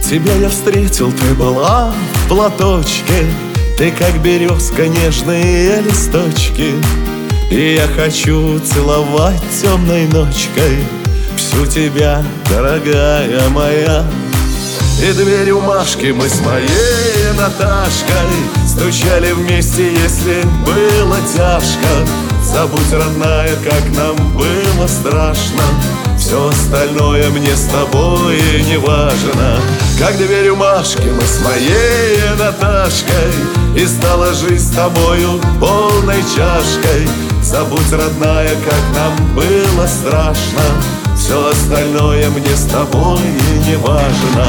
Тебя я встретил, ты была в платочке, ты как березка, нежные листочки. И я хочу целовать темной ночкой всю тебя, дорогая моя. И дверь у Машки мы с моей Наташкой стучали вместе, если было тяжко. Забудь, родная, как нам было страшно, все остальное мне с тобой не важно. Как дверь у Машки мы с моей Наташкой, и стала жизнь с тобою полной чашкой. Забудь, родная, как нам было страшно, все остальное мне с тобой не важно.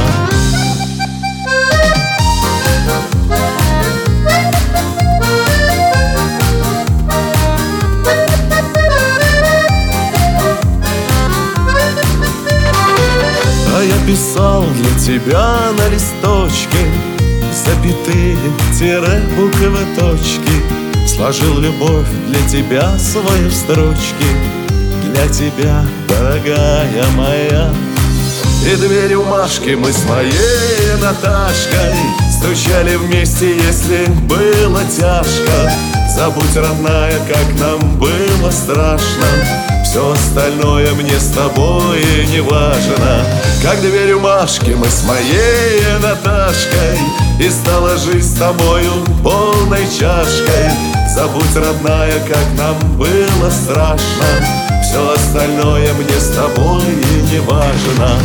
А я писал для тебя на листочке запятые, тире, буквы, точки. Сложил любовь для тебя свою в строчки, для тебя, дорогая моя. И дверь у Машки мы с моей Наташкой стучали вместе, если было тяжко. Забудь, родная, как нам было страшно, все остальное мне с тобой не важно. Как дверь у Машки мы с моей Наташкой, и стала жизнь с тобою полной чашкой. Забудь, родная, как нам было страшно, все остальное мне с тобой не важно.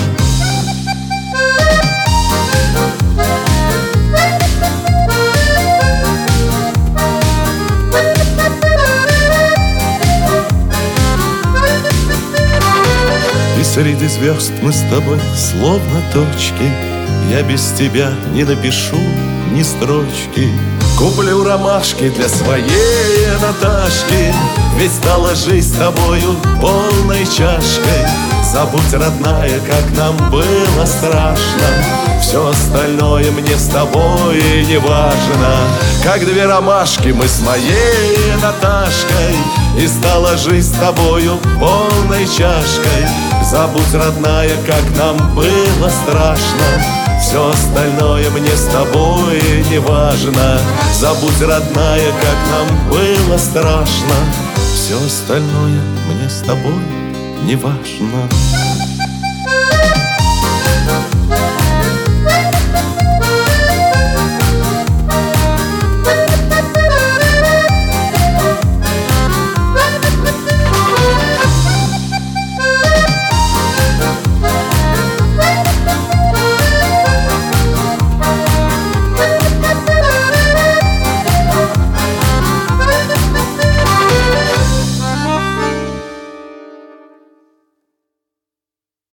И среди звезд мы с тобой словно точки, я без тебя не напишу ни строчки. Куплю ромашки для своей Наташки, ведь стала жизнь с тобою полной чашкой. Забудь, родная, как нам было страшно, все остальное мне с тобой не важно. Как две ромашки мы с моей Наташкой, и стала жизнь с тобою полной чашкой. Забудь, родная, как нам было страшно, все остальное мне с тобой не важно. Забудь, родная, как нам было страшно, все остальное мне с тобой не важно.